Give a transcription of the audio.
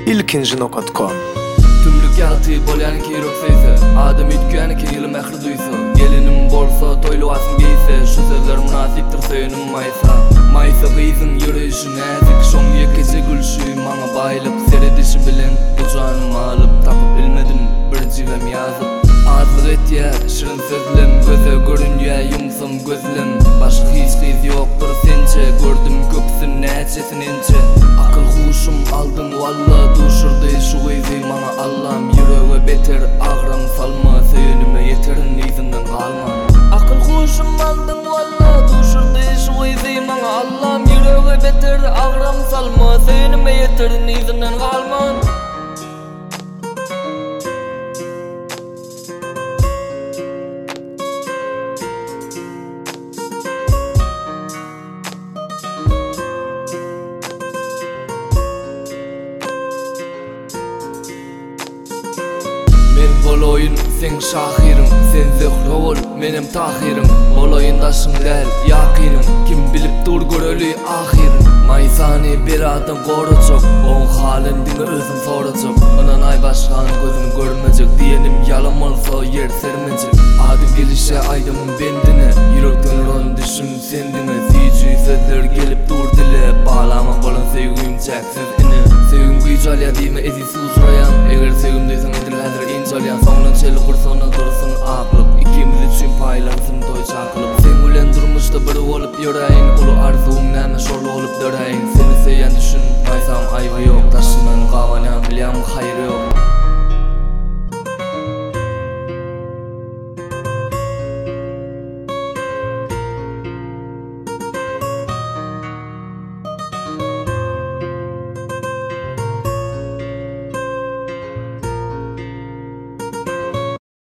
ilkinji.com. Tümlük yaltı bolyan ki rökseyse, adam ütküyen ki yılım ähir duysa, gelinim bolsa toylu asım giyse, şu sözler münasiptir söyünüm maysa. Maysa gıyzın yürüyüşü näzik, şoň ýekeci gülşü, maňa baýlyk seredişi bilen, bu janymy alyp tapyp bilmedim bir jibem ýazyp. Azlyk etýär şirin sözlem, göze görünýär ýumsam gözlem, başga hiç gyz ýokdur sençe, gördüm köpsün näçesininçe. Akıl huşum aldım walla duşurdy şu gyzy maňa Allah'ım ýürege beter agram salma, söýünüme ýeterin izinden galma. Akıl huşum aldım walla duşurdy şu gyzy maňa Allah'ım ýürege beter agram salma, söýünüme ýeterin izinden galma. Men boloyun sen şahirim, sen zöhre ol menem tahirim. Boloyun daşın däl yakinim, kim bilip dur göreli ahirim. Maysany bir adam gorajak, on halindini özüm sorajak. Anan ay başgany gözüm görmejek, diyenim yalan bolsa yer sermejek. Adım gelişe aydamın bendine, yürekden ron düşün sendine. Süýjü sözler gelip dur dile, bağlama bolan sevgim çäksiz ine. Sevgim güýjalýa diýme ezi suzrayan, eger sevgim diýsem edilýär injalýan. Soňdan çeli gursana dursun aklyp, ikimiz üçin paýlansyn toý çakylyp. Sen bilen durmuşda bir bolup ýöreýin, uly arzuwum näme şol bolup döreýin. Seni seýen düşün, maysam aýby ýok.